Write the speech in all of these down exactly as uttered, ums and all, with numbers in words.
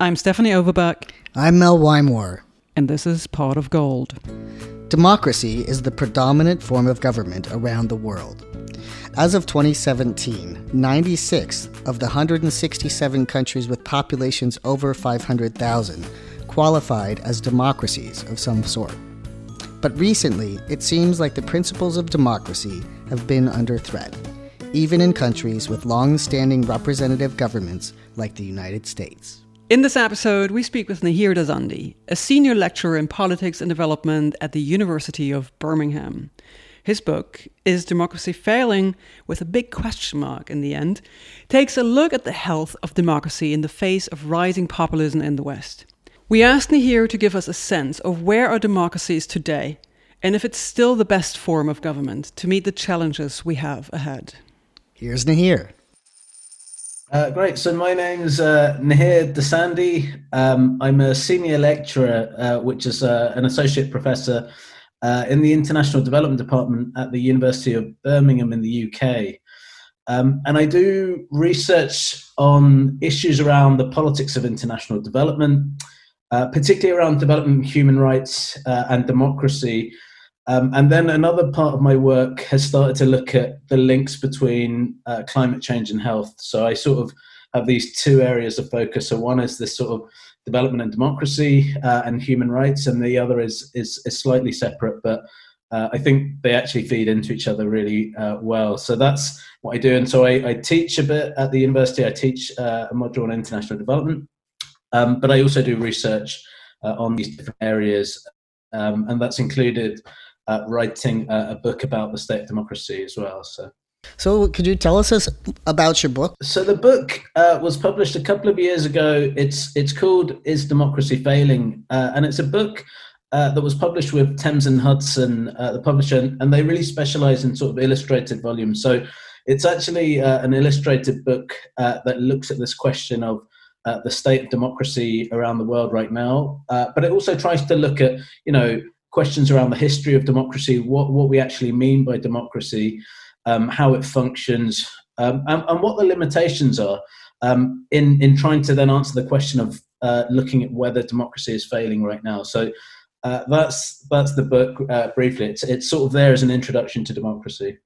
I'm Stephanie Overbeck. I'm Mel Wymore. And this is Pot of Gold. Democracy is the predominant form of government around the world. As of twenty seventeen, ninety-six of the one hundred sixty-seven countries with populations over five hundred thousand qualified as democracies of some sort. But recently, it seems like the principles of democracy have been under threat, even in countries with long-standing representative governments like the United States. In this episode, we speak with Nahir Dazandi, a senior lecturer in politics and development at the University of Birmingham. His book, Is Democracy Failing? With a big question mark in the end, takes a look at the health of democracy in the face of rising populism in the West. We asked Nahir to give us a sense of where our democracy is today, and if it's still the best form of government to meet the challenges we have ahead. Here's Nahir. Uh, great. So my name's uh, Nahir Dazandi. Um, I'm a senior lecturer, uh, which is uh, an associate professor uh, in the International Development Department at the University of Birmingham in the U K. Um, and I do research on issues around the politics of international development, uh, particularly around development, human rights uh, and democracy. Um, and then another part of my work has started to look at the links between uh, climate change and health. So I sort of have these two areas of focus. So one is this sort of development and democracy uh, and human rights, and the other is is, is slightly separate, but uh, I think they actually feed into each other really uh, well. So that's what I do. And so I, I teach a bit at the university. I teach uh, a module on international development, um, but I also do research uh, on these different areas, um, and that's included Uh, writing uh, a book about the state of democracy as well. So, so could you tell us about your book? So the book uh, was published a couple of years ago. It's it's called Is Democracy Failing? Uh, and it's a book uh, that was published with Thames and Hudson, uh, the publisher, and they really specialize in sort of illustrated volumes. So it's actually uh, an illustrated book uh, that looks at this question of uh, the state of democracy around the world right now. Uh, but it also tries to look at, you know, questions around the history of democracy, what, what we actually mean by democracy, um, how it functions, um, and, and what the limitations are um, in, in trying to then answer the question of uh, looking at whether democracy is failing right now. So uh, that's that's the book uh, briefly. It's, it's sort of there as an introduction to democracy.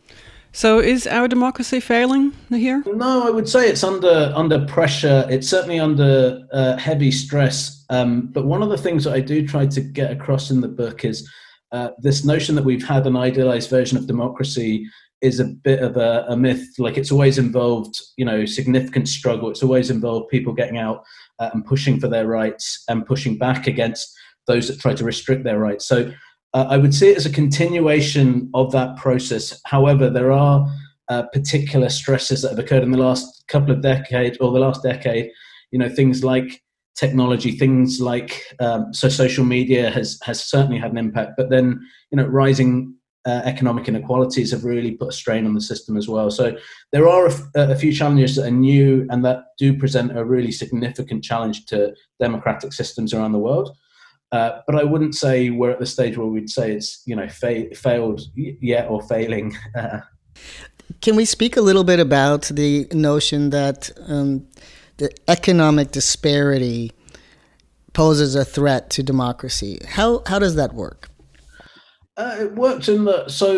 So is our democracy failing, Nahir? No, I would say it's under under pressure. It's certainly under uh, heavy stress. Um, but one of the things that I do try to get across in the book is uh, this notion that we've had an idealized version of democracy is a bit of a, a myth. Like, it's always involved, you know, significant struggle. It's always involved people getting out uh, and pushing for their rights and pushing back against those that try to restrict their rights. So Uh, I would see it as a continuation of that process. However, there are uh, particular stresses that have occurred in the last couple of decades or the last decade. You know, things like technology, things like um, so social media has has certainly had an impact. But then, you know, rising uh, economic inequalities have really put a strain on the system as well. So there are a, f- a few challenges that are new and that do present a really significant challenge to democratic systems around the world. Uh, but I wouldn't say we're at the stage where we'd say it's, you know, fa- failed yet or failing. Uh, Can we speak a little bit about the notion that um, the economic disparity poses a threat to democracy? How how does that work? uh, it works in the so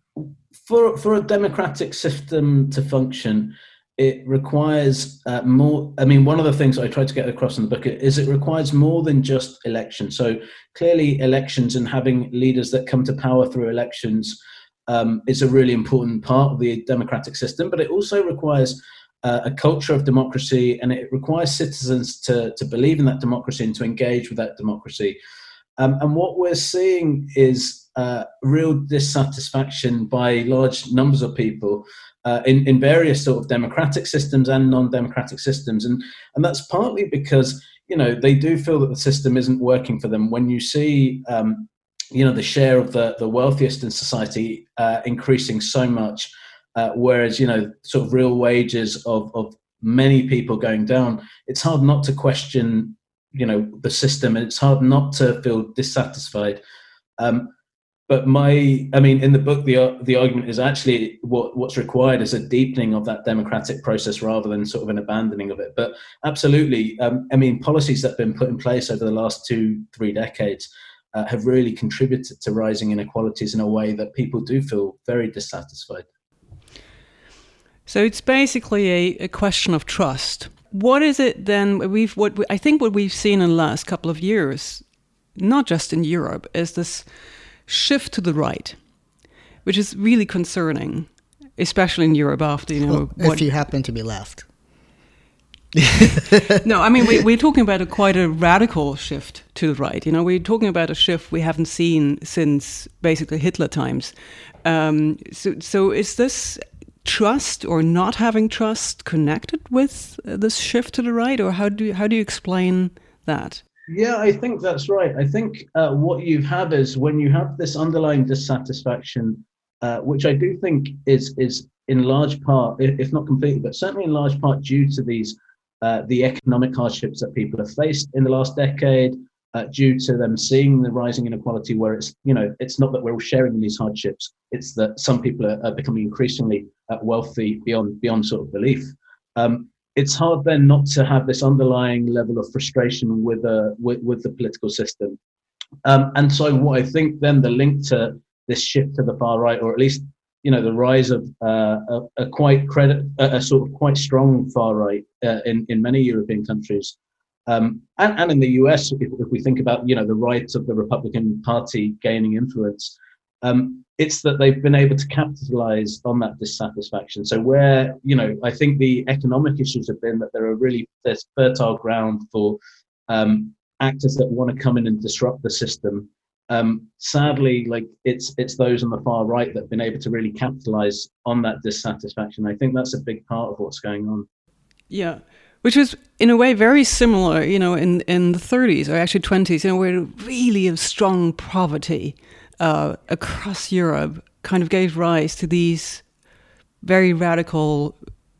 for for a democratic system to function, it requires uh, more. I mean, one of the things I try to get across in the book is it requires more than just elections. So clearly elections and having leaders that come to power through elections um, is a really important part of the democratic system, but it also requires uh, a culture of democracy, and it requires citizens to, to believe in that democracy and to engage with that democracy. Um, and what we're seeing is uh, real dissatisfaction by large numbers of people Uh, in, in various sort of democratic systems and non-democratic systems. And, and that's partly because, you know, they do feel that the system isn't working for them. When you see, um, you know, the share of the, the wealthiest in society uh, increasing so much, uh, whereas, you know, sort of real wages of, of many people going down, it's hard not to question, you know, the system, and it's hard not to feel dissatisfied. Um, but my, I mean, in the book, the the argument is actually what what's required is a deepening of that democratic process rather than sort of an abandoning of it. But absolutely, um, I mean, policies that have been put in place over the last two, three decades uh, have really contributed to rising inequalities in a way that people do feel very dissatisfied. So it's basically a, a question of trust. What is it then? We've what we, I think what we've seen in the last couple of years, not just in Europe, is this shift to the right, which is really concerning, especially in Europe after, you know... Well, what, if you happen to be left. No, I mean, we, we're talking about a quite a radical shift to the right. You know, we're talking about a shift we haven't seen since basically Hitler times. Um, so, so is this trust or not having trust connected with uh, this shift to the right, or how do you, how do you explain that? Yeah, I think that's right. I think uh, what you have is when you have this underlying dissatisfaction, uh, which I do think is is in large part, if not completely, but certainly in large part due to these uh, the economic hardships that people have faced in the last decade, uh, due to them seeing the rising inequality, where it's you know it's not that we're all sharing in these hardships, it's that some people are, are becoming increasingly uh, wealthy beyond beyond sort of belief. Um, It's hard then not to have this underlying level of frustration with uh, with, with the political system. Um, and so what I think then the link to this shift to the far right, or at least, you know, the rise of uh, a, a quite credit, a, a sort of quite strong far right uh, in, in many European countries. Um, and, and in the U S, if, if we think about, you know, the rise of the Republican Party gaining influence, um, it's that they've been able to capitalize on that dissatisfaction. So where, you know, I think the economic issues have been that there are really, there's fertile ground for um, actors that want to come in and disrupt the system. Um, sadly, like it's it's those on the far right that have been able to really capitalize on that dissatisfaction. I think that's a big part of what's going on. Yeah. Which was, in a way, very similar, you know, in, in the thirties or actually twenties, you know, where really a strong poverty uh, across Europe kind of gave rise to these very radical,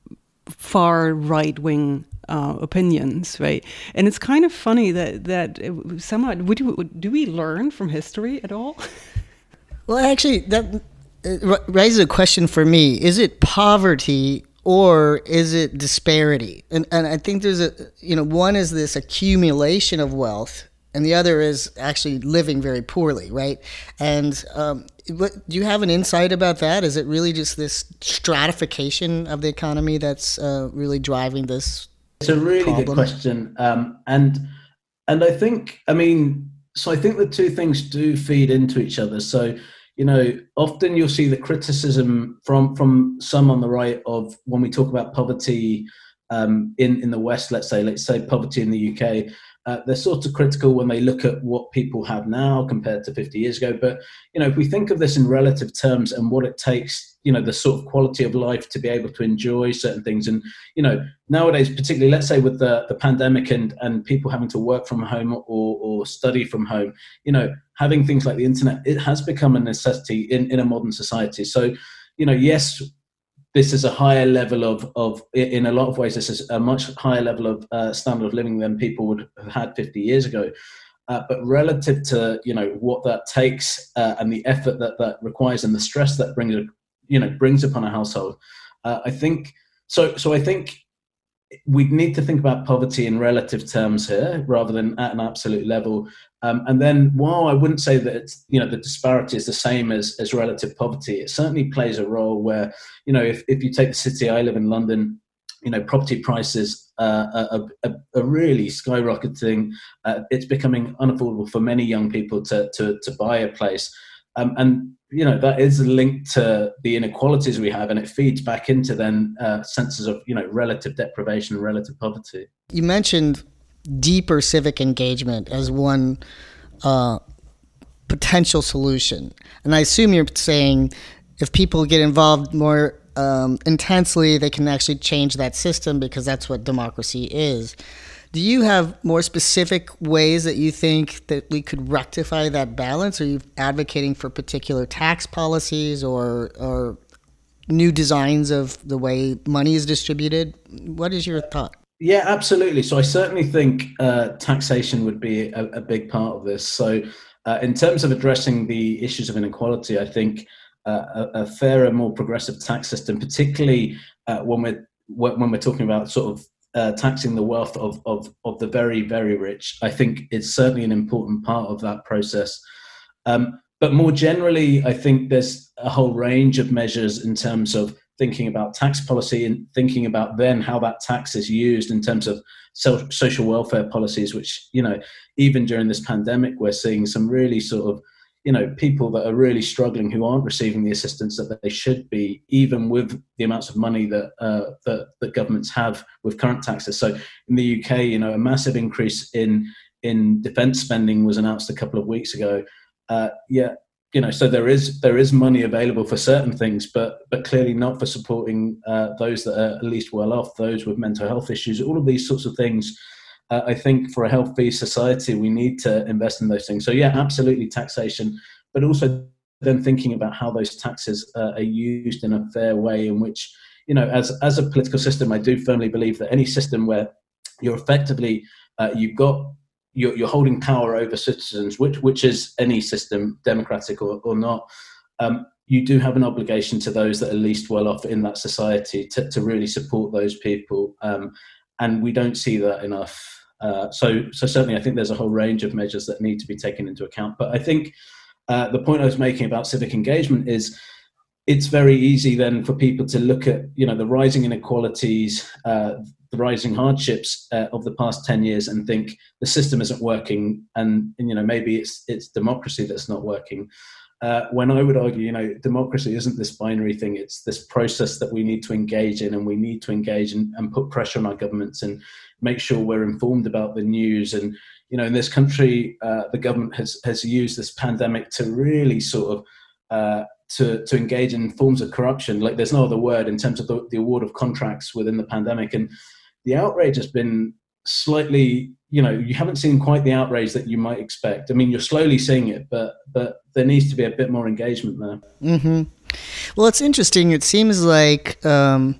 far right-wing uh, opinions, right? And it's kind of funny that that somehow, would you, do we learn from history at all? Well, actually, that raises a question for me. Is it poverty or is it disparity? And and I think there's a, you know, one is this accumulation of wealth, and the other is actually living very poorly, right? And um, what, do you have an insight about that? Is it really just this stratification of the economy that's uh, really driving this? It's a really problem? good question, um, and and I think, I mean, so I think the two things do feed into each other. So, you know, often you'll see the criticism from from some on the right of when we talk about poverty um, in in the West. Let's say, let's say poverty in the U K. Uh, they're sort of critical when they look at what people have now compared to fifty years ago. But, you know, if we think of this in relative terms and what it takes, you know, the sort of quality of life to be able to enjoy certain things. And, you know, nowadays, particularly, let's say with the, the pandemic and, and people having to work from home or, or study from home, you know, having things like the internet, it has become a necessity in, in a modern society. So, you know, yes, this is a higher level of, of, in a lot of ways, this is a much higher level of uh, standard of living than people would have had fifty years ago. Uh, but relative to, you know, what that takes uh, and the effort that that requires and the stress that brings, you know, brings upon a household, uh, I think, so, so I think we need to think about poverty in relative terms here rather than at an absolute level. Um, and then while I wouldn't say that it's, you know, the disparity is the same as, as relative poverty, it certainly plays a role where, you know, if, if you take the city, I live in London, you know, property prices uh, are, are, are really skyrocketing. Uh, it's becoming unaffordable for many young people to, to, to buy a place. Um, and, you know, that is linked to the inequalities we have, and it feeds back into then uh, senses of, you know, relative deprivation and relative poverty. You mentioned deeper civic engagement as one uh, potential solution. And I assume you're saying if people get involved more um, intensely, they can actually change that system because that's what democracy is. Do you have more specific ways that you think that we could rectify that balance? Are you advocating for particular tax policies or or new designs of the way money is distributed? What is your thought? Yeah, absolutely. So I certainly think uh, taxation would be a, a big part of this. So Uh, in terms of addressing the issues of inequality, I think uh, a, a fairer, more progressive tax system, particularly uh, when we're when we're talking about sort of uh, taxing the wealth of, of of the very, very rich, I think it's certainly an important part of that process. Um, but more generally, I think there's a whole range of measures in terms of thinking about tax policy and thinking about then how that tax is used in terms of so, social welfare policies, which, you know, even during this pandemic, we're seeing some really sort of, you know, people that are really struggling who aren't receiving the assistance that they should be, even with the amounts of money that, uh, that, that governments have with current taxes. So in the U K, you know, a massive increase in, in defence spending was announced a couple of weeks ago. Uh, yeah, you know, so there is there is money available for certain things, but but clearly not for supporting uh, those that are least well off, those with mental health issues, all of these sorts of things. Uh, I think for a healthy society, we need to invest in those things. So yeah, absolutely taxation, but also then thinking about how those taxes uh, are used in a fair way, in which, you know, as as a political system, I do firmly believe that any system where you're effectively uh, you've got You're, you're holding power over citizens, which which is any system, democratic or, or not, um, you do have an obligation to those that are least well off in that society to, to really support those people. Um, and we don't see that enough. Uh, so, so certainly I think there's a whole range of measures that need to be taken into account. But I think uh, the point I was making about civic engagement is it's very easy then for people to look at, you know, the rising inequalities, uh, the rising hardships uh, of the past ten years and think the system isn't working, and, and you know, maybe it's it's democracy that's not working. Uh, when I would argue, you know, democracy isn't this binary thing. It's this process that we need to engage in, and we need to engage in, and put pressure on our governments and make sure we're informed about the news. And, you know, in this country, uh, the government has has used this pandemic to really sort of uh, to to engage in forms of corruption. Like, there's no other word in terms of the, the award of contracts within the pandemic. And the outrage has been slightly, you know, you haven't seen quite the outrage that you might expect. I mean, you're slowly seeing it, but but there needs to be a bit more engagement there. Mm-hmm. Well, it's interesting. It seems like, um,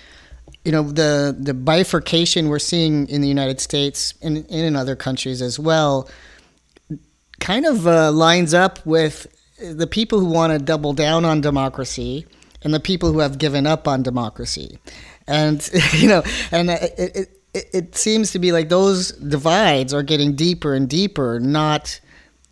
you know, the the bifurcation we're seeing in the United States and, and in other countries as well kind of uh, lines up with the people who want to double down on democracy and the people who have given up on democracy. And, you know, and it, it, it, it seems to be like those divides are getting deeper and deeper, not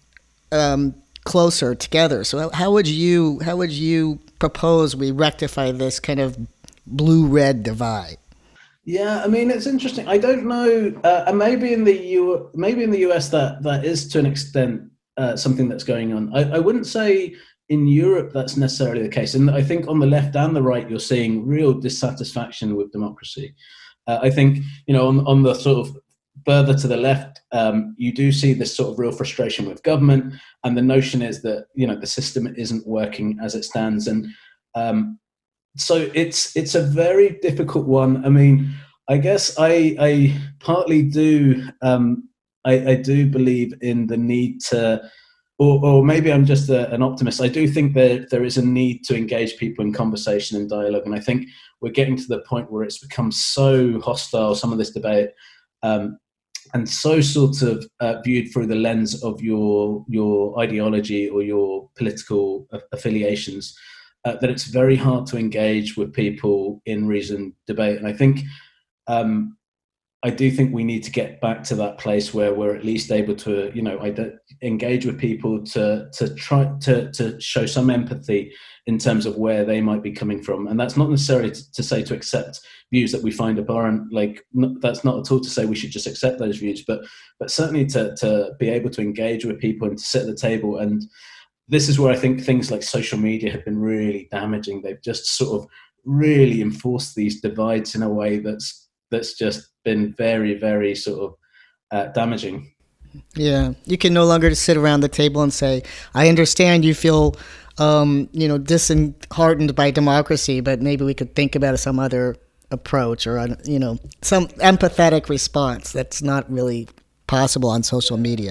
um, closer together. So how would you how would you propose we rectify this kind of blue-red divide? Yeah, I mean, it's interesting. I don't know, uh, and maybe in the U, maybe in the U S that that is to an extent uh, something that's going on. I, I wouldn't say in Europe that's necessarily the case. And I think on the left and the right, you're seeing real dissatisfaction with democracy. Uh, I think, you know, on, on the sort of further to the left, um, you do see this sort of real frustration with government. And the notion is that, you know, the system isn't working as it stands. And um, so it's it's a very difficult one. I mean, I guess I, I partly do, um, I, I do believe in the need to, Or, or maybe I'm just a, an optimist. I do think that there is a need to engage people in conversation and dialogue. And I think we're getting to the point where it's become so hostile, some of this debate, um, and so sort of uh, viewed through the lens of your your ideology or your political affiliations, uh, that it's very hard to engage with people in reasoned debate. And I think um, I do think we need to get back to that place where we're at least able to, you know, engage with people to to try to to show some empathy in terms of where they might be coming from. And that's not necessarily to, to say to accept views that we find abhorrent. Like, not, that's not at all to say we should just accept those views, but but certainly to to be able to engage with people and to sit at the table. And this is where I think things like social media have been really damaging. They've just sort of really enforced these divides in a way that's that's just been very, very sort of uh, damaging. Yeah, you can no longer just sit around the table and say, I understand you feel, um, you know, disheartened by democracy, but maybe we could think about some other approach or, you know, some empathetic response. That's not really possible on social media.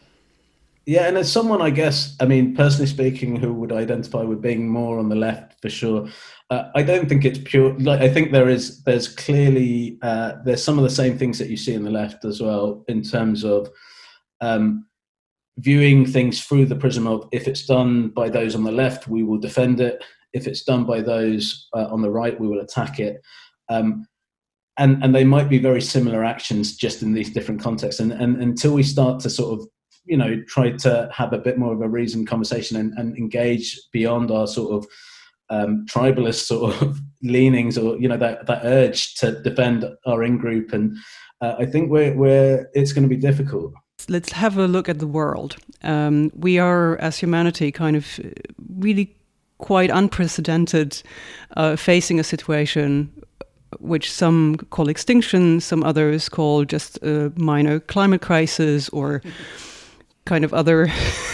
Yeah, and as someone, I guess, I mean, personally speaking, who would identify with being more on the left for sure, uh, I don't think it's pure. Like, I think there is, there's clearly, uh, there's some of the same things that you see in the left as well, in terms of, um, viewing things through the prism of, if it's done by those on the left, we will defend it. If it's done by those uh, on the right, we will attack it. Um, and, and they might be very similar actions just in these different contexts. And, and until we start to sort of, you know, try to have a bit more of a reasoned conversation and, and engage beyond our sort of um, tribalist sort of leanings, or, you know, that, that urge to defend our in-group. And uh, I think we're, we're, it's going to be difficult. Let's have a look at the world. Um, we are, as humanity, kind of really quite unprecedented, uh, facing a situation which some call extinction, some others call just a minor climate crisis, or kind of other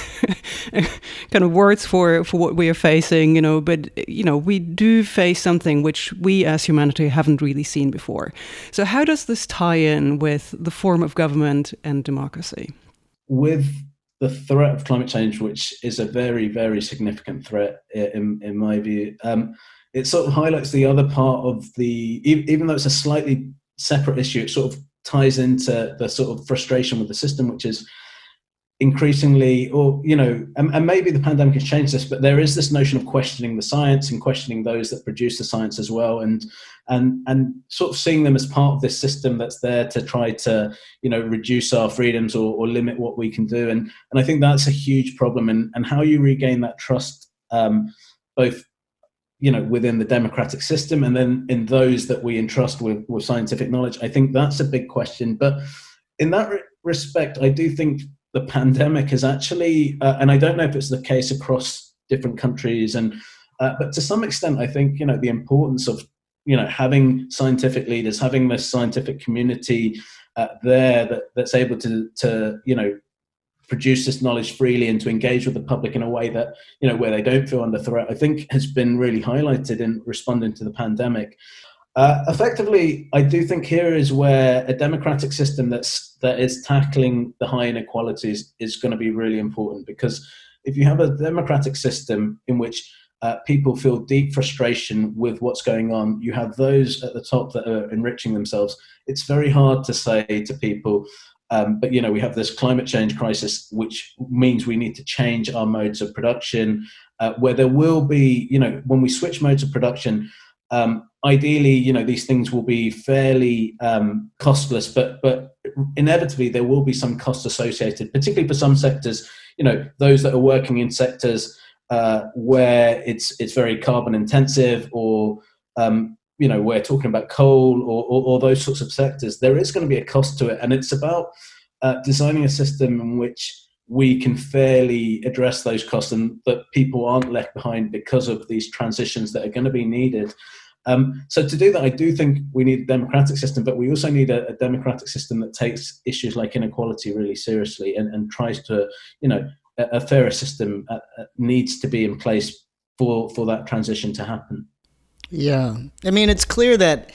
kind of words for, for what we are facing, you know. But, you know, we do face something which we as humanity haven't really seen before. So how does this tie in with the form of government and democracy? With the threat of climate change, which is a very, very significant threat in, in my view, um, it sort of highlights the other part of the, even though it's a slightly separate issue, it sort of ties into the sort of frustration with the system, which is increasingly, or, you know, and, and maybe the pandemic has changed this, but there is this notion of questioning the science and questioning those that produce the science as well, and and and sort of seeing them as part of this system that's there to try to, you know, reduce our freedoms or, or limit what we can do. And and I think that's a huge problem, and, and how you regain that trust, um, both, you know, within the democratic system and then in those that we entrust with, with scientific knowledge. I think that's a big question. But in that re- respect, I do think the pandemic is actually, uh, and I don't know if it's the case across different countries, and uh, but to some extent, I think, you know, the importance of, you know, having scientific leaders, having this scientific community uh, there that, that's able to, to, you know, produce this knowledge freely and to engage with the public in a way that, you know, where they don't feel under threat, I think has been really highlighted in responding to the pandemic. Uh, effectively, I do think here is where a democratic system that's that is tackling the high inequalities is going to be really important, because if you have a democratic system in which uh, people feel deep frustration with what's going on, you have those at the top that are enriching themselves. It's very hard to say to people, um, but, you know, we have this climate change crisis, which means we need to change our modes of production, uh, where there will be, you know, when we switch modes of production, Um, ideally, you know, these things will be fairly um, costless, but but inevitably there will be some cost associated, particularly for some sectors. You know, those that are working in sectors uh, where it's it's very carbon intensive, or um, you know, we're talking about coal or, or, or those sorts of sectors. There is going to be a cost to it, and it's about uh, designing a system in which we can fairly address those costs and that people aren't left behind because of these transitions that are going to be needed. Um, so to do that, I do think we need a democratic system, but we also need a, a democratic system that takes issues like inequality really seriously and, and tries to, you know, a, a fairer system uh, uh, needs to be in place for, for that transition to happen. Yeah. I mean, it's clear that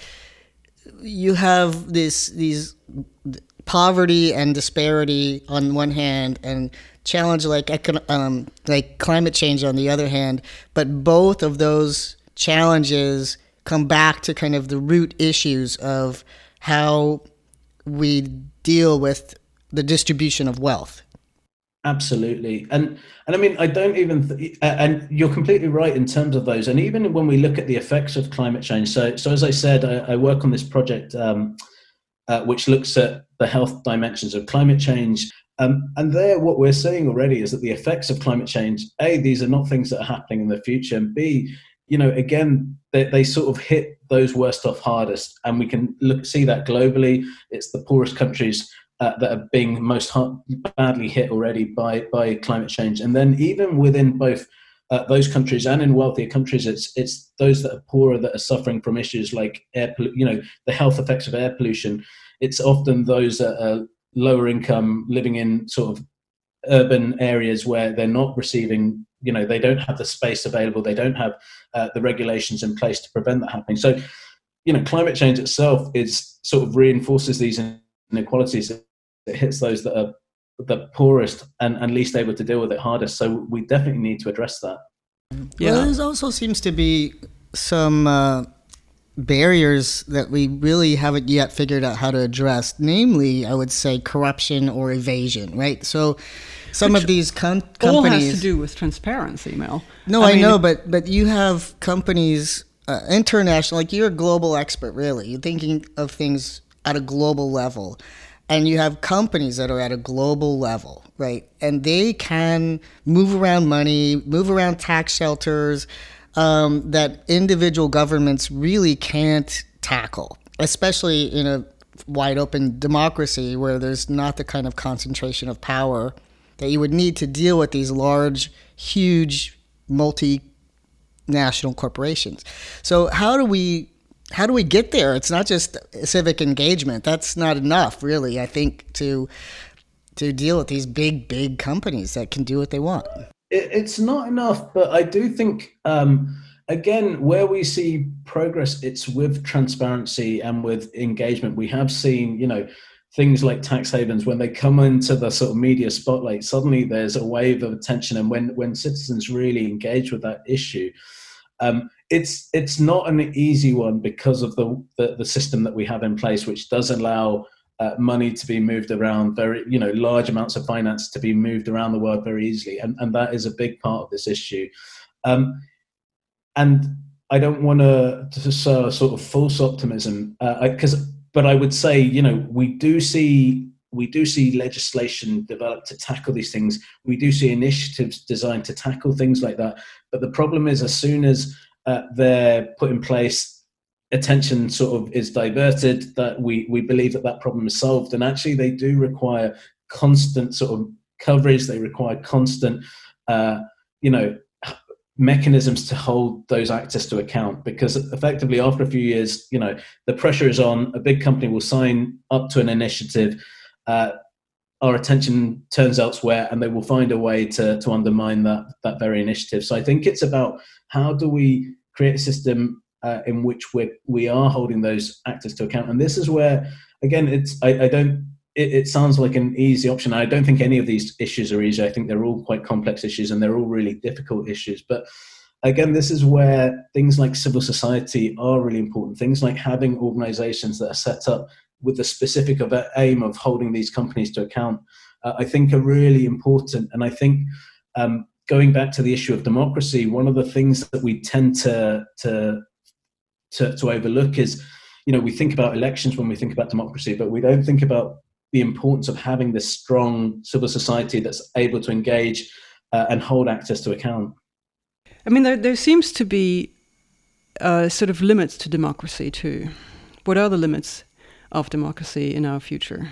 you have this these poverty and disparity on one hand, and challenge like econ- um, like climate change on the other hand. But both of those challenges come back to kind of the root issues of how we deal with the distribution of wealth. Absolutely. And and I mean, I don't even, th- and you're completely right in terms of those. And even when we look at the effects of climate change, so so as I said, I, I work on this project um, uh, which looks at the health dimensions of climate change. Um, and there, what we're seeing already is that the effects of climate change, A, these are not things that are happening in the future, and B, you know, again, they, they sort of hit those worst off hardest. And we can look see that globally. It's the poorest countries uh, that are being most hard, badly hit already by, by climate change. And then even within both uh, those countries and in wealthier countries, it's it's those that are poorer that are suffering from issues like air, you know, the health effects of air pollution. It's often those that are lower income, living in sort of urban areas where they're not receiving, you know, they don't have the space available, they don't have uh, the regulations in place to prevent that happening. So, you know, climate change itself is sort of reinforces these inequalities. It hits those that are the poorest and, and least able to deal with it hardest. So we definitely need to address that. Yeah. Well, there also seems to be some uh, barriers that we really haven't yet figured out how to address. Namely, I would say corruption or evasion, right? So some Which of these com- all companies has to do with transparency, Mel. No, I I, mean, know, but but you have companies uh, international. Like you're a global expert, really. You're thinking of things at a global level, and you have companies that are at a global level, right? And they can move around money, move around tax shelters um, that individual governments really can't tackle, especially in a wide open democracy where there's not the kind of concentration of power that you would need to deal with these large, huge, multinational corporations. So how do we how do we get there? It's not just civic engagement. That's not enough, really, I think, to to deal with these big, big companies that can do what they want. It, it's not enough, but I do think, um, again, where we see progress, it's with transparency and with engagement. We have seen, you know, things like tax havens, when they come into the sort of media spotlight, suddenly there's a wave of attention. And when, when citizens really engage with that issue, um, it's it's not an easy one because of the, the, the system that we have in place, which does allow uh, money to be moved around, very, you know, large amounts of finance to be moved around the world very easily. And, and that is a big part of this issue. Um, and I don't want to, to sow sort of false optimism, because uh, but I would say, you know, we do see we do see legislation developed to tackle these things. We do see initiatives designed to tackle things like that. But the problem is, as soon as uh, they're put in place, attention sort of is diverted, that we, we believe that that problem is solved. And actually, they do require constant sort of coverage. They require constant, uh, you know, mechanisms to hold those actors to account, because effectively after a few years, you know, the pressure is on. A big company will sign up to an initiative, uh, our attention turns elsewhere, and they will find a way to to undermine that that very initiative. So I think it's about how do we create a system uh, in which we we are holding those actors to account. And this is where, again, it's I, I don't It, it sounds like an easy option. I don't think any of these issues are easy. I think they're all quite complex issues, and they're all really difficult issues. But again, this is where things like civil society are really important. Things like having organizations that are set up with the specific of aim of holding these companies to account, uh, I think are really important. And I think um, going back to the issue of democracy, one of the things that we tend to to to, to overlook is, you know, we think about elections when we think about democracy, but we don't think about the importance of having this strong civil society that's able to engage uh, and hold actors to account. I mean, there, there seems to be uh, sort of limits to democracy too. What are the limits of democracy in our future?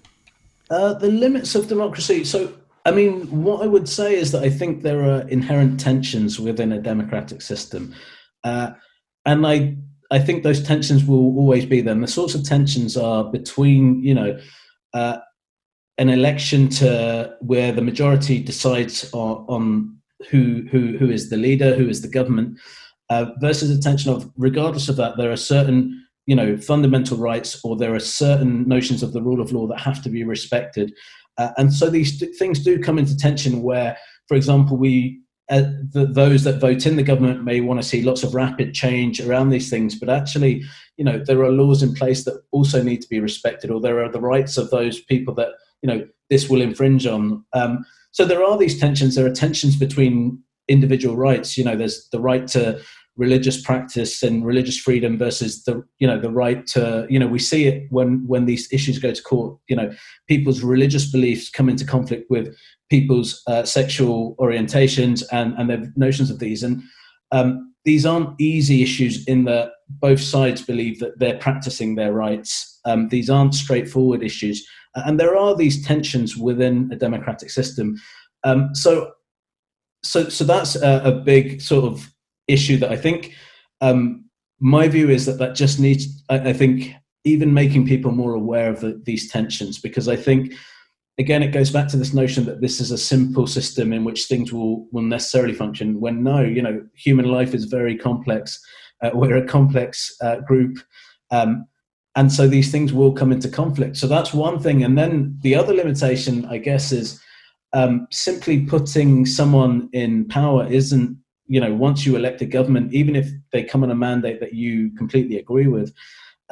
Uh, the limits of democracy. So, I mean, what I would say is that I think there are inherent tensions within a democratic system. Uh, and I, I think those tensions will always be there. And the sorts of tensions are between, you know, Uh, an election to where the majority decides on, on who who who is the leader, who is the government, uh, versus a tension of, regardless of that, there are certain, you know, fundamental rights, or there are certain notions of the rule of law that have to be respected, uh, and so these th- things do come into tension. Where, for example, we uh, the, those that vote in the government may want to see lots of rapid change around these things, but actually, you know, there are laws in place that also need to be respected, or there are the rights of those people that, you know, this will infringe on. Um, so there are these tensions. There are tensions between individual rights. You know, there's the right to religious practice and religious freedom versus the, you know, the right to, you know, we see it when, when these issues go to court, you know, people's religious beliefs come into conflict with people's uh, sexual orientations and, and their notions of these. And um, these aren't easy issues in that both sides believe that they're practicing their rights. Um, these aren't straightforward issues. And there are these tensions within a democratic system. Um, so, so, so that's a, a big sort of issue that I think, um, my view is that that just needs, I, I think, even making people more aware of the, these tensions, because I think, again, it goes back to this notion that this is a simple system in which things will, will necessarily function, when no, you know, human life is very complex. Uh, we're a complex uh, group. Um, and so these things will come into conflict. So that's one thing. And then the other limitation, I guess, is um, simply putting someone in power isn't, you know, once you elect a government, even if they come on a mandate that you completely agree with,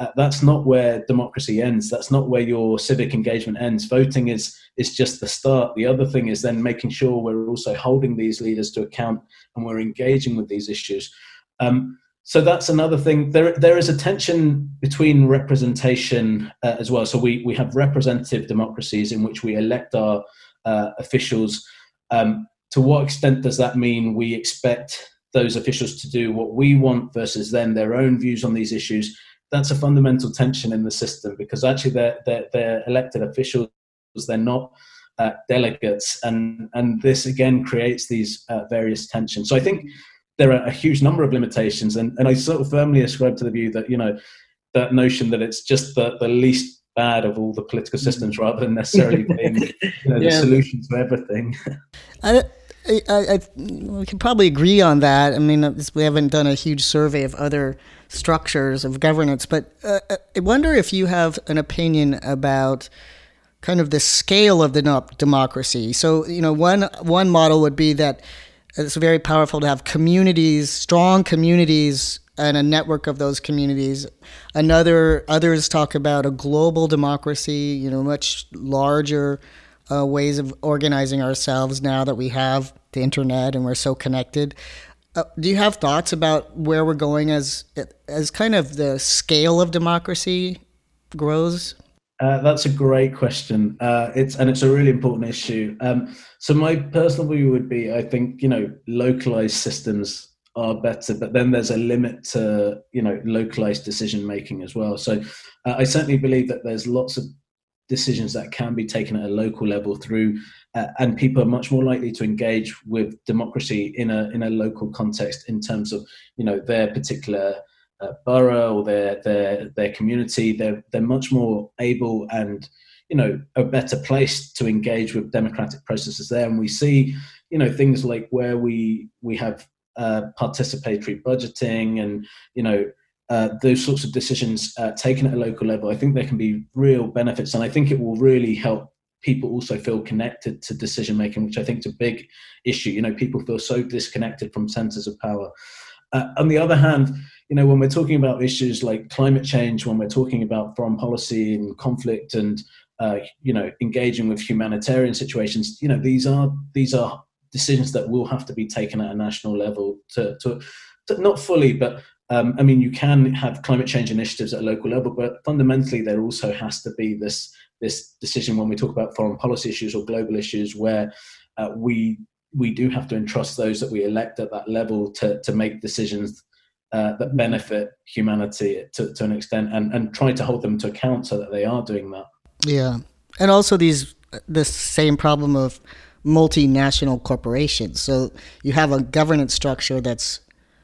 Uh, that's not where democracy ends. That's not where your civic engagement ends. Voting is is just the start. The other thing is then making sure we're also holding these leaders to account and we're engaging with these issues. Um, so that's another thing. There there is a tension between representation uh, as well. So we we have representative democracies in which we elect our uh, officials. Um, to what extent does that mean we expect those officials to do what we want versus then their own views on these issues? That's a fundamental tension in the system, because actually they're, they're, they're elected officials, they're not uh, delegates. And, and this again creates these uh, various tensions. So I think there are a huge number of limitations. And, and I sort of firmly ascribe to the view that, you know, that notion that it's just the, the least bad of all the political systems rather than necessarily being you know, the yeah. solution to everything. I, I, I, we can probably agree on that. I mean, we haven't done a huge survey of other structures of governance, but uh, I wonder if you have an opinion about kind of the scale of the democracy. So, you know, one one model would be that it's very powerful to have communities, strong communities, and a network of those communities. Another, others talk about a global democracy, you know, much larger uh, ways of organizing ourselves now that we have the internet and we're so connected. Uh, do you have thoughts about where we're going as as kind of the scale of democracy grows? Uh, that's a great question. Uh, it's and it's a really important issue. Um, so my personal view would be, I think, you know, localized systems are better, but then there's a limit to, you know, localized decision making as well. So uh, I certainly believe that there's lots of decisions that can be taken at a local level through, uh, and people are much more likely to engage with democracy in a in a local context in terms of, you know, their particular uh, borough or their their their community. They're they're much more able and, you know, a better place to engage with democratic processes there. And we see, you know, things like where we we have uh, participatory budgeting and, you know, Uh, those sorts of decisions uh, taken at a local level. I think there can be real benefits, and I think it will really help people also feel connected to decision making, which I think is a big issue. You know, people feel so disconnected from centers of power. Uh, on the other hand, you know, when we're talking about issues like climate change, when we're talking about foreign policy and conflict, and uh, you know, engaging with humanitarian situations, you know, these are these are decisions that will have to be taken at a national level to, to, to not fully, but Um, I mean, you can have climate change initiatives at a local level, but fundamentally there also has to be this this decision when we talk about foreign policy issues or global issues where uh, we we do have to entrust those that we elect at that level to to make decisions uh, that benefit humanity to, to an extent, and, and try to hold them to account so that they are doing that. Yeah, and also these this same problem of multinational corporations. So you have a governance structure that's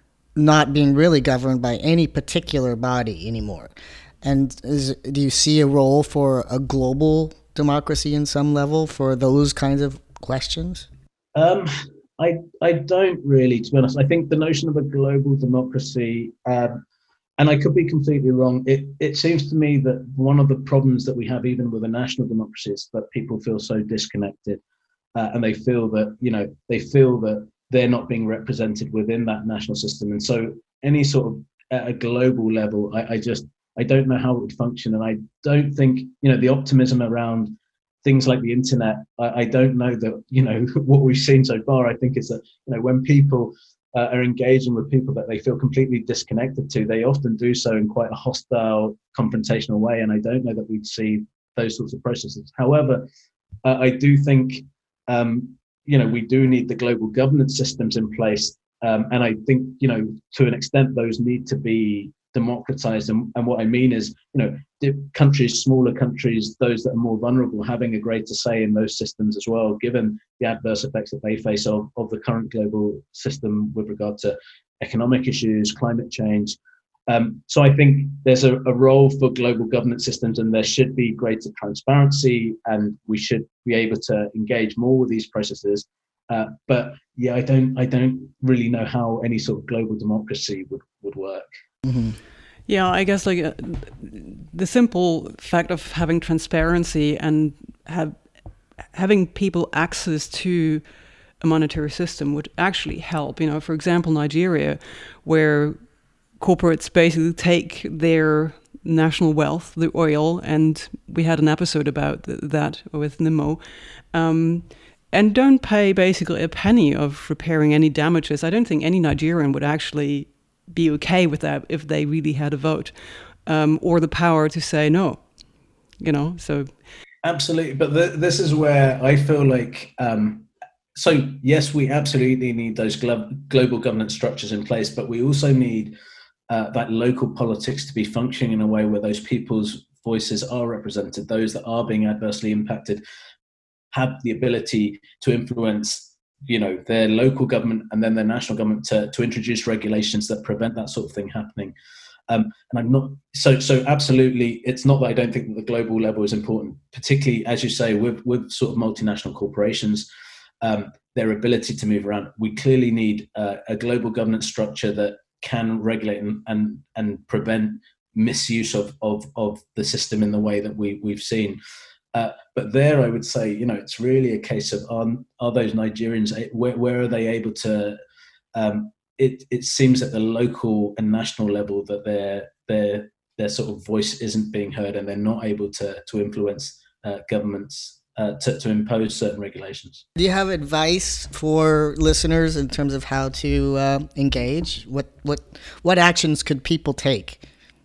not being really governed by any particular body anymore. And is, do you see a role for a global democracy in some level for those kinds of questions? Um, I I don't really, to be honest. I think the notion of a global democracy, um, and I could be completely wrong, it, it seems to me that one of the problems that we have even with a national democracy is that people feel so disconnected uh, and they feel that, you know, they feel that they're not being represented within that national system. And so any sort of at a global level, I, I just, I don't know how it would function. And I don't think, you know, the optimism around things like the internet, I, I don't know that, you know, what we've seen so far, I think is that, you know, when people uh, are engaging with people that they feel completely disconnected to, they often do so in quite a hostile, confrontational way. And I don't know that we'd see those sorts of processes. However, uh, I do think, um, you know, we do need the global governance systems in place. Um, and I think, you know, to an extent, those need to be democratized. And, and what I mean is, you know, countries, smaller countries, those that are more vulnerable, having a greater say in those systems as well, given the adverse effects that they face of, of the current global system with regard to economic issues, climate change. Um, so I think there's a, a role for global governance systems, and there should be greater transparency, and we should be able to engage more with these processes. Uh, but yeah, I don't, I don't really know how any sort of global democracy would, would work. Mm-hmm. Yeah, I guess like uh, the simple fact of having transparency and have having people access to a monetary system would actually help. You know, for example, Nigeria, where corporates basically take their national wealth, the oil, and we had an episode about th- that with Nimo, um, and don't pay basically a penny of repairing any damages. I don't think any Nigerian would actually be okay with that if they really had a vote, um, or the power to say no, you know, so... Absolutely, but th- this is where I feel like... Um, so, yes, we absolutely need those glo- global governance structures in place, but we also need uh, that local politics to be functioning in a way where those people's voices are represented, those that are being adversely impacted have the ability to influence, you know, their local government and then their national government to, to introduce regulations that prevent that sort of thing happening. Um, and I'm not so so absolutely. It's not that I don't think that the global level is important, particularly as you say with with sort of multinational corporations, um, their ability to move around. We clearly need uh, a global governance structure that can regulate and and, and prevent misuse of, of of the system in the way that we we've seen. Uh, but there, I would say, you know, it's really a case of are, are those Nigerians, where, where are they able to? Um, it it seems at the local and national level that their their their sort of voice isn't being heard, and they're not able to to influence uh, governments uh, to to impose certain regulations. Do you have advice for listeners in terms of how to uh, engage? What what what actions could people take?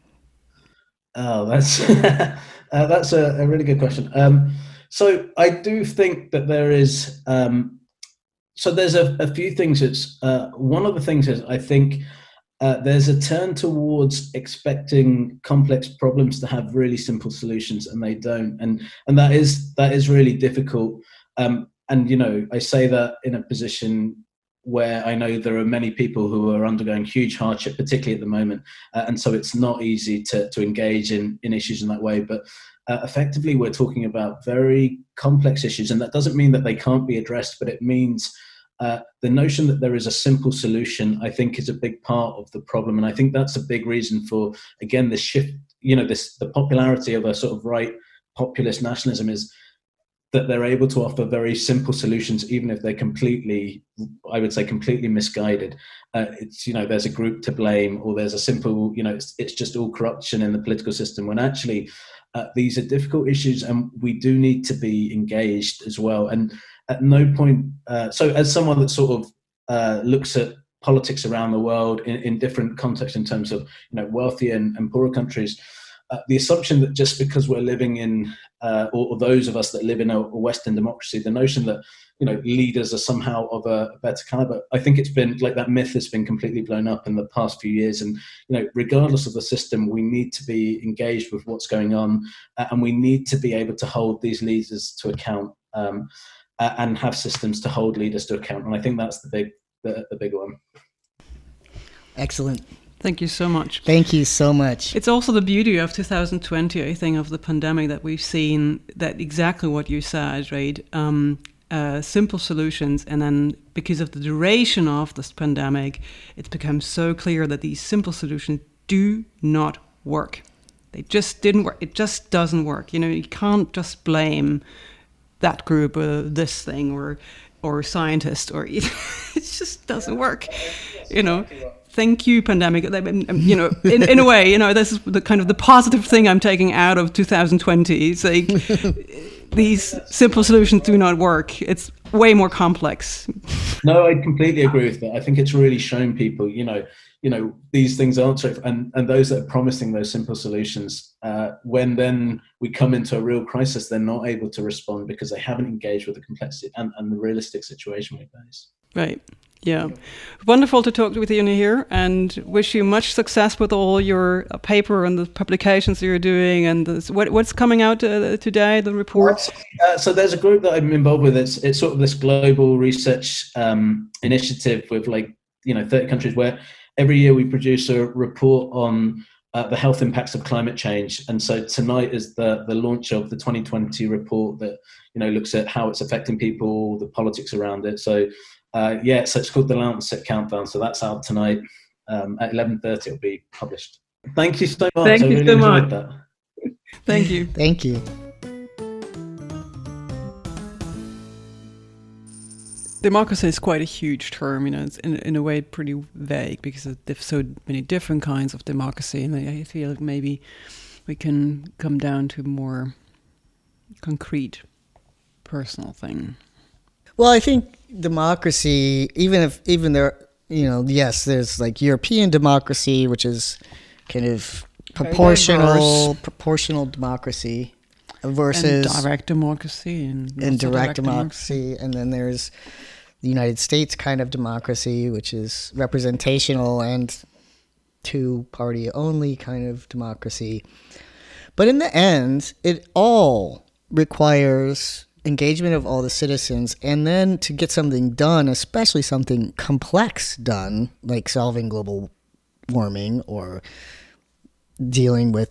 Oh, that's uh, that's a, a really good question. Um, so I do think that there is. Um, so there's a, a few things. It's uh, one of the things is I think uh, there's a turn towards expecting complex problems to have really simple solutions, and they don't. And and that is that is really difficult. Um, and you know, I say that in a position where I know there are many people who are undergoing huge hardship, particularly at the moment. Uh, and so it's not easy to, to engage in, in issues in that way. But uh, effectively, we're talking about very complex issues. And that doesn't mean that they can't be addressed, but it means uh, the notion that there is a simple solution, I think, is a big part of the problem. And I think that's a big reason for, again, this shift, you know, this the popularity of a sort of right populist nationalism is that they're able to offer very simple solutions, even if they're completely, I would say, completely misguided. Uh, it's, you know, there's a group to blame, or there's a simple, you know, it's, it's just all corruption in the political system, when actually uh, these are difficult issues and we do need to be engaged as well. And at no point, uh, so as someone that sort of uh, looks at politics around the world in, in different contexts in terms of, you know, wealthy and, and poorer countries, Uh, the assumption that just because we're living in, uh, or, or those of us that live in a, a Western democracy, the notion that, you know, leaders are somehow of a, a better caliber, I think it's been like that myth has been completely blown up in the past few years. And, you know, regardless of the system, we need to be engaged with what's going on, uh, and we need to be able to hold these leaders to account, um, uh, and have systems to hold leaders to account. And I think that's the big, the, the big one. Excellent. Thank you so much. Thank you so much. It's also the beauty of two thousand twenty, I think, of the pandemic, that we've seen that exactly what you said, right? Um, uh, simple solutions. And then because of the duration of this pandemic, it's become so clear that these simple solutions do not work. They just didn't work. It just doesn't work. You know, you can't just blame that group or this thing or, or scientists, or it just doesn't work, you know. Thank you, pandemic. You know, in, in a way, you know, this is the kind of the positive thing I'm taking out of two thousand twenty. It's like these simple solutions do not work. It's way more complex. No, I completely agree with that. I think it's really shown people, you know, you know, these things aren't so, and, and those that are promising those simple solutions, uh, when then we come into a real crisis, they're not able to respond because they haven't engaged with the complexity and, and the realistic situation we face. Right. Yeah. Wonderful to talk with you here, and wish you much success with all your uh, paper and the publications you're doing, and this, what, what's coming out uh, today, the reports. Uh, so there's a group that I'm involved with. It's, it's sort of this global research um, initiative with like, you know, thirty countries, where every year we produce a report on uh, the health impacts of climate change. And so tonight is the, the launch of the twenty twenty report that, you know, looks at how it's affecting people, the politics around it. So Uh, yeah, so it's called the Lancet Countdown. So that's out tonight um, at eleven thirty. It'll be published. Thank you so much. Thank I you really so enjoyed much. that. Thank you. Thank you. Democracy is quite a huge term, you know. It's in in a way pretty vague because there's so many different kinds of democracy, and I feel like maybe we can come down to more concrete, personal thing. Well, I think democracy, even if even there, you know, yes, there's like European democracy, which is kind of proportional, proportional democracy versus and direct democracy and, and direct, direct democracy. democracy, and then there's the United States kind of democracy, which is representational and two-party only kind of democracy. But in the end, it all requires engagement of all the citizens, and then to get something done, especially something complex done, like solving global warming or dealing with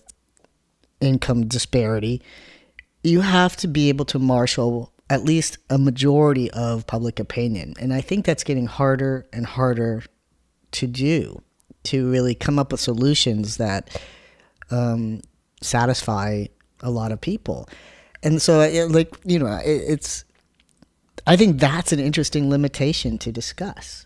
income disparity, you have to be able to marshal at least a majority of public opinion. And I think that's getting harder and harder to do, to really come up with solutions that um, satisfy a lot of people. And so, it, like, you know, it, it's, I think that's an interesting limitation to discuss.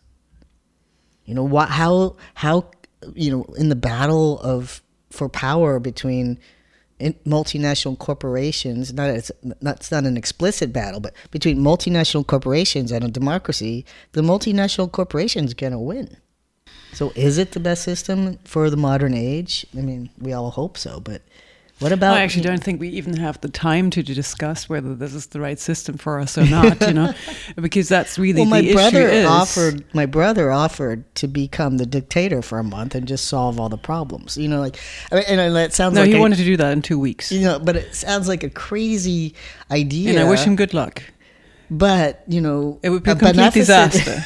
You know, what, how, how, you know, in the battle of, for power between in multinational corporations, not, it's, not, it's not an explicit battle, but between multinational corporations and a democracy, the multinational corporation's going to win. So is it the best system for the modern age? I mean, we all hope so, but what about... I actually don't think we even have the time to discuss whether this is the right system for us or not, you know, because that's really well, my the brother issue is... offered, my brother offered to become the dictator for a month and just solve all the problems, you know, like, I mean, and it sounds no, like... No, he a, wanted to do that in two weeks. You know, but it sounds like a crazy idea. And I wish him good luck. But, you know... It would be a complete beneficent... disaster.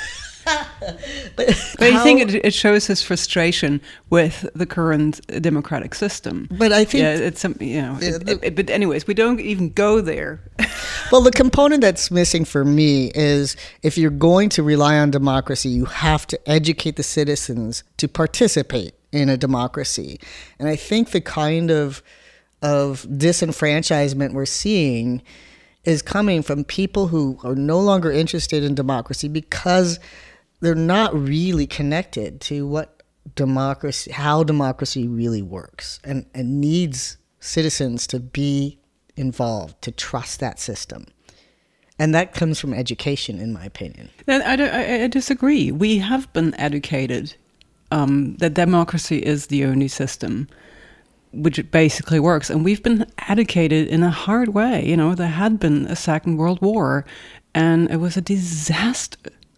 but but I think it, it shows his frustration with the current democratic system. But I think... Yeah, it's some, you know... It, it, it, but anyways, we don't even go there. Well, the component that's missing for me is if you're going to rely on democracy, you have to educate the citizens to participate in a democracy. And I think the kind of of disenfranchisement we're seeing is coming from people who are no longer interested in democracy because they're not really connected to what democracy, how democracy really works, and, and needs citizens to be involved, to trust that system. And that comes from education, in my opinion. I, I, I disagree. We have been educated um, that democracy is the only system which basically works. And we've been educated in a hard way. You know, there had been a Second World War, and it was a disaster.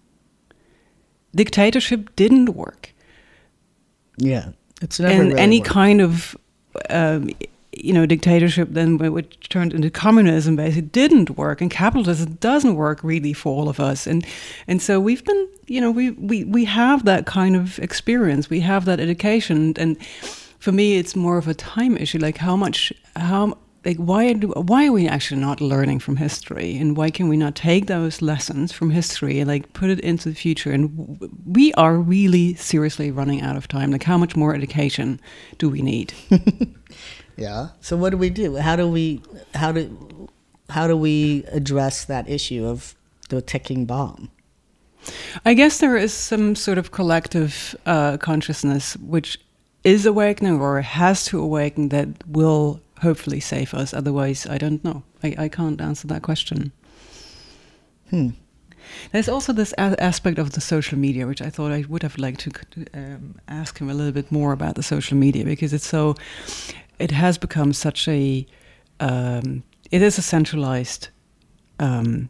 Dictatorship didn't work. Yeah, it's never and really any worked. kind of, um, you know, dictatorship then which turned into communism basically didn't work, and capitalism doesn't work really for all of us. And and so we've been, you know, we we we have that kind of experience, we have that education, and for me, it's more of a time issue. Like how much, how. Like why do why are we actually not learning from history, and why can we not take those lessons from history and like put it into the future? And w- we are really seriously running out of time. Like how much more education do we need? Yeah. So what do we do? How do we how do how do we address that issue of the ticking bomb? I guess there is some sort of collective uh, consciousness which is awakening or has to awaken that will hopefully save us. Otherwise, I don't know. I, I can't answer that question. Hmm. There's also this a- aspect of the social media, which I thought I would have liked to um, ask him a little bit more about the social media, because it's so, it has become such a, um, it is a centralized um,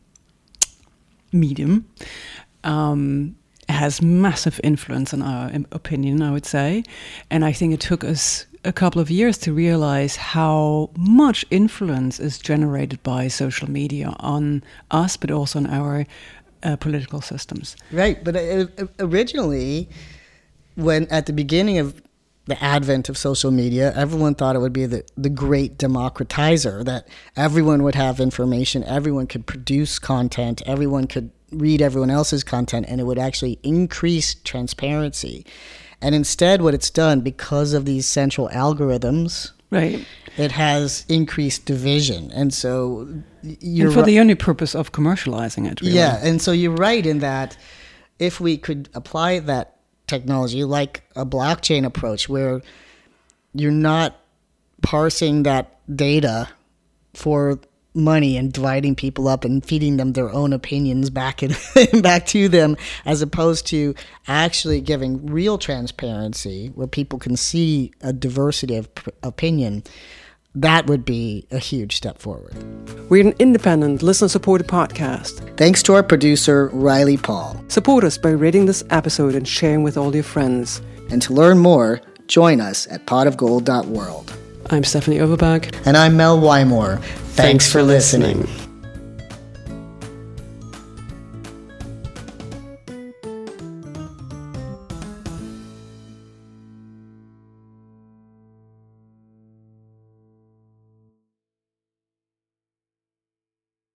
medium. Um, it has massive influence on our opinion, I would say. And I think it took us a couple of years to realize how much influence is generated by social media on us, but also on our uh, political systems. Right, but uh, originally, when at the beginning of the advent of social media, everyone thought it would be the, the great democratizer, that everyone would have information, everyone could produce content, everyone could read everyone else's content, and it would actually increase transparency. And instead, what it's done, because of these central algorithms, right, it has increased division. And so you're and for the only purpose of commercializing it, really. Yeah, and so you're right in that if we could apply that technology like a blockchain approach, where you're not parsing that data for money and dividing people up and feeding them their own opinions back and back to them, as opposed to actually giving real transparency where people can see a diversity of p- opinion, that would be a huge step forward. We're an independent, listener-supported podcast. Thanks to our producer, Riley Paul. Support us by rating this episode and sharing with all your friends. And to learn more, join us at pot of gold dot world. I'm Stephanie Overbag. And I'm Mel Wymore. Thanks, Thanks for listening. listening.